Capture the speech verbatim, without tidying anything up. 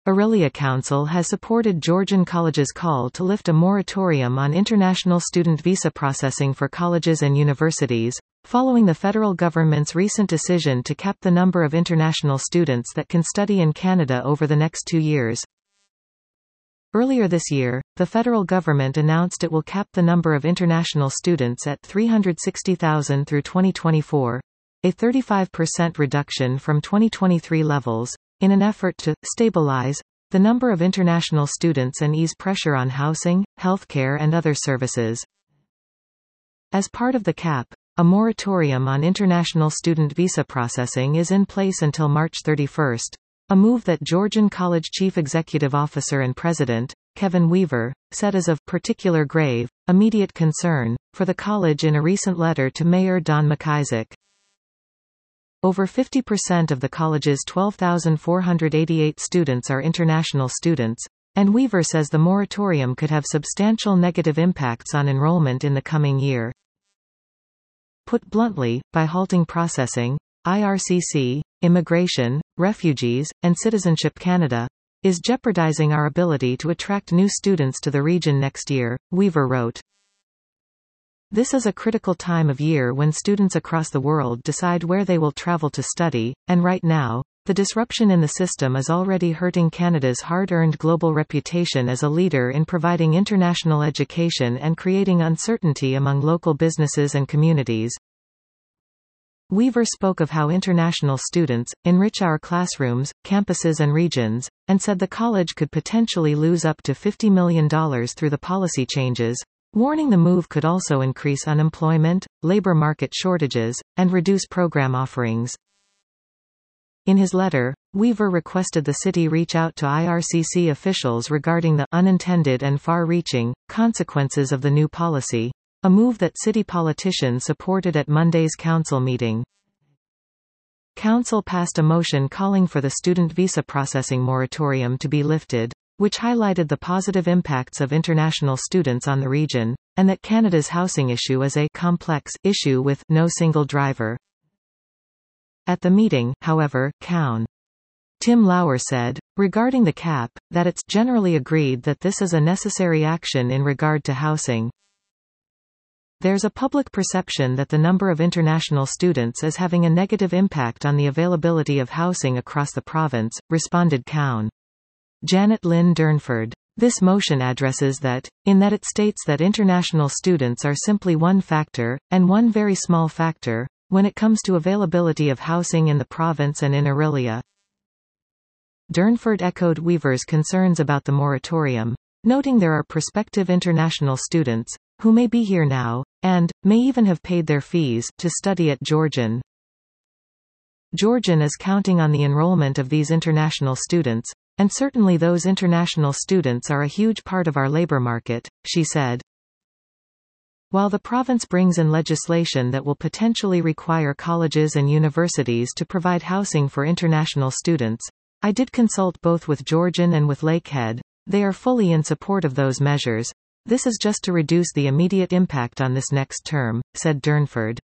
Orillia Council has supported Georgian colleges' call to lift a moratorium on international student visa processing for colleges and universities, following the federal government's recent decision to cap the number of international students that can study in Canada over the next two years. Earlier this year, the federal government announced it will cap the number of international students at three hundred sixty thousand through twenty twenty-four, a thirty-five percent reduction from twenty twenty-three levels, in an effort to stabilize the number of international students and ease pressure on housing, healthcare and other services. As part of the cap, a moratorium on international student visa processing is in place until March thirty-first. A move that Georgian College Chief Executive Officer and President, Kevin Weaver, said is of particular grave, immediate concern, for the college in a recent letter to Mayor Don McIsaac. Over fifty percent of the college's twelve thousand four hundred eighty-eight students are international students, and Weaver says the moratorium could have substantial negative impacts on enrollment in the coming year. Put bluntly, by halting processing, I R C C, Immigration, Refugees, and Citizenship Canada, is jeopardizing our ability to attract new students to the region next year, Weaver wrote. This is a critical time of year when students across the world decide where they will travel to study, and right now, the disruption in the system is already hurting Canada's hard-earned global reputation as a leader in providing international education and creating uncertainty among local businesses and communities. Weaver spoke of how international students enrich our classrooms, campuses and regions, and said the college could potentially lose up to fifty million dollars through the policy changes, warning the move could also increase unemployment, labor market shortages, and reduce program offerings. In his letter, Weaver requested the city reach out to I R C C officials regarding the unintended and far-reaching consequences of the new policy, a move that city politicians supported at Monday's council meeting. Council passed a motion calling for the student visa processing moratorium to be lifted, which highlighted the positive impacts of international students on the region, and that Canada's housing issue is a complex issue with no single driver. At the meeting, however, Coun. Tim Lauer said, regarding the cap, that it's generally agreed that this is a necessary action in regard to housing. There's a public perception that the number of international students is having a negative impact on the availability of housing across the province, responded Coun. Janet Lynn Durnford. This motion addresses that, in that it states that international students are simply one factor, and one very small factor, when it comes to availability of housing in the province and in Orillia. Durnford echoed Weaver's concerns about the moratorium, noting there are prospective international students, who may be here now, and, may even have paid their fees, to study at Georgian. Georgian is counting on the enrollment of these international students, and certainly those international students are a huge part of our labor market, she said. While the province brings in legislation that will potentially require colleges and universities to provide housing for international students, I did consult both with Georgian and with Lakehead. They are fully in support of those measures. This is just to reduce the immediate impact on this next term, said Durnford.